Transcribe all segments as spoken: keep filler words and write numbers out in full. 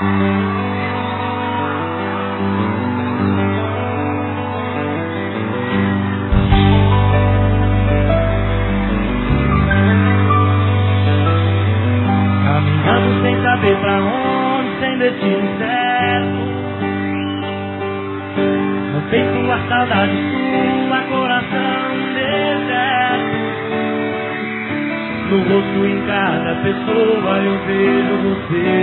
Caminhando sem saber pra onde, sem destino certo. No peito a saudade sua, coração deserto. No rosto em cada pessoa eu vejo você.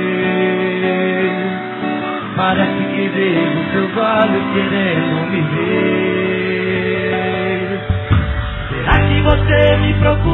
Parece que vejo seus olhos querendo me ver. Será que você me procura?